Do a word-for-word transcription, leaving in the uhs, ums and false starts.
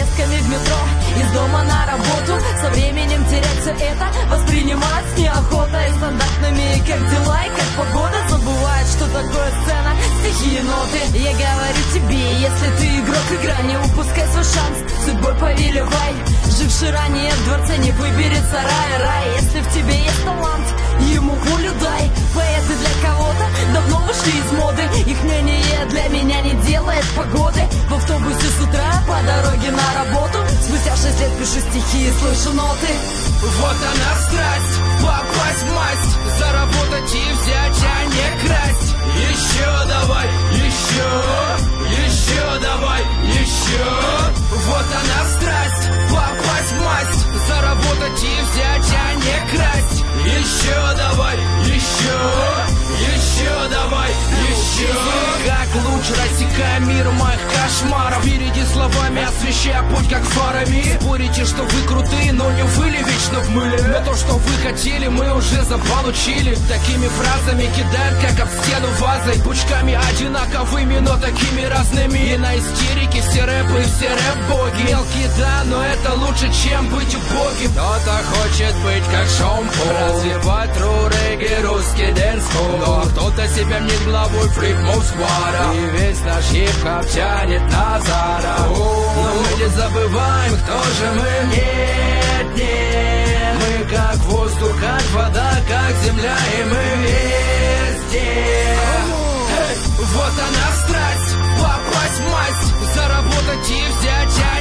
поездками в метро, из дома на работу. Со временем терять все это воспринимать неохота. И стандартными как дела и как погода забывает, что такое сцена, стихи и ноты. Я говорю тебе, если ты игрок, игра, не упускай свой шанс, судьбой повелевай. Живший ранее в дворце не выберется рай, рай. Если в тебе есть талант, ему волю дай. Поэты для кого-то давно вышли из моды, их мнение для меня не делает погоды. В автобусе с утра по дороге на работу, спустя шесть лет пишу стихи и слышу ноты. Вот она страсть, попасть в масть, заработать и взять, а не красть. Еще давай, еще, еще давай, еще. Вот она страсть, попасть в масть, заработать и взять, а не красть. Еще давай, еще, еще давай, еще. Как луч рассекая мир моих кошмаров, впереди словами освещая путь как фарами. Спорите, что вы крутые, но не вы ли вечно в мыле? Но то, что вы хотели, мы уже заполучили. Такими фразами кидают, как об стену вазой, пучками одинаковыми, но такими разными. И на истерике все рэпы и все рэп-боги. Мелкие, да, но это лучше, чем быть убогим. Кто-то хочет быть как Шон Пол, развивать тру регги, русский дэнс-холл. Но кто-то себя мнит главой фрик-моу сквада, и весь наш хип-хоп тянет на Зара. Но мы не забываем, кто же мы. Нет, нет, мы как воздух, как вода, как земля, и мы везде. Вот она страсть, попасть в масть, заработать и взять,